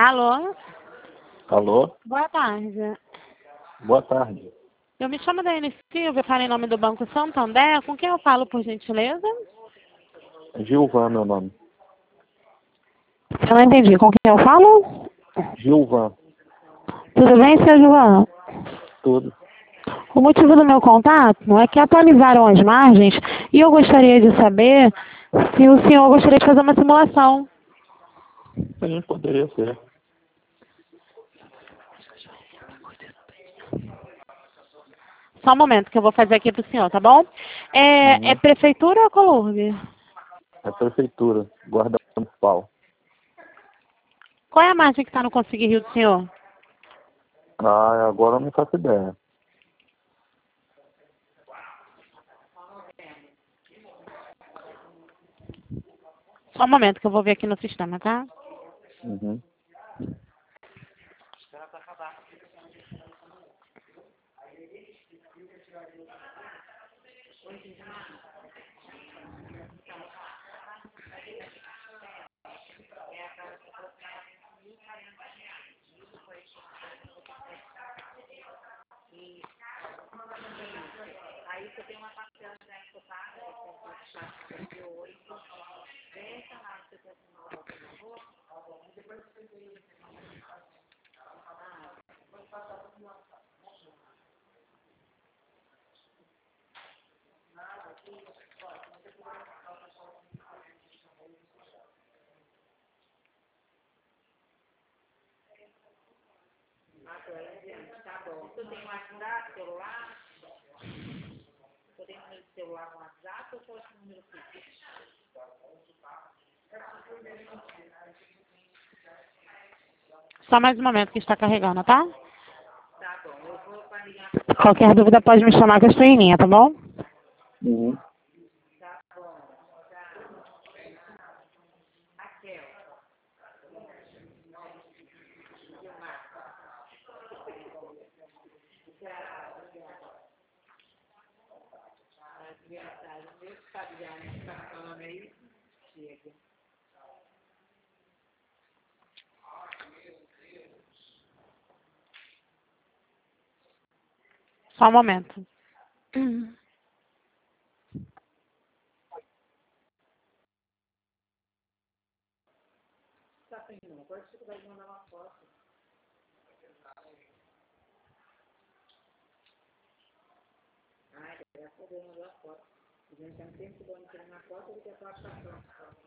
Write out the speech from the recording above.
Alô? Alô? Boa tarde. Boa tarde. Eu me chamo Daiane Silva, eu falo em nome do Banco Santander. Com quem eu falo, por gentileza? Gilvan, meu nome. Eu não entendi. Com quem eu falo? Gilvan. Tudo bem, seu João? Tudo. O motivo do meu contato é que atualizaram as margens e eu gostaria de saber se o senhor gostaria de fazer uma simulação. Sim, poderia ser. Só um momento que eu vou fazer aqui pro senhor, tá bom? É Uhum. prefeitura ou Colurbe? É prefeitura, guarda municipal. Qual é a margem que está no Consegui Rio do senhor? Agora eu não faço ideia. Só um momento que eu vou ver aqui no sistema, tá? Uhum. Tá bom. Tu tem WhatsApp, celular? Tu tem número de celular com WhatsApp ou só esse número fixo? Só mais um momento que está carregando, tá? Tá bom. Eu vou para ligar. Qualquer dúvida pode me chamar que eu estou em linha, tá bom? Uhum. Tá bom. Tá. Raquel. Gilmar. As criançadas, meu estagiário está falando aí, chega. Só um momento. Tá sem não. Agora você vai mandar uma foto. Ai, já poder mandar a foto. A gente tem tempo de tirar uma foto do que a foto tá pronta.